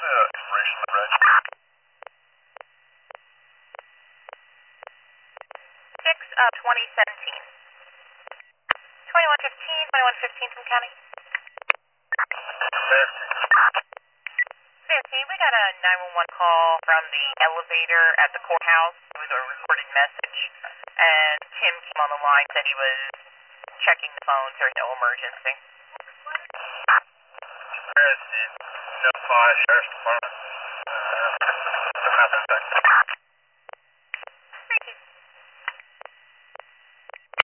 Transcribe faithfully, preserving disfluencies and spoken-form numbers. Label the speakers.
Speaker 1: information on the reg?
Speaker 2: six of twenty seventeen. twenty-one fifteen, twenty-one fifteen from county.
Speaker 1: There.
Speaker 2: Fancy, we got a nine one one call from the elevator at the courthouse. It was a recorded message, and Tim came on the line, said he was checking the phones. There's no emergency.
Speaker 1: There is the notify Sheriff's Department. Uh, don't have that back.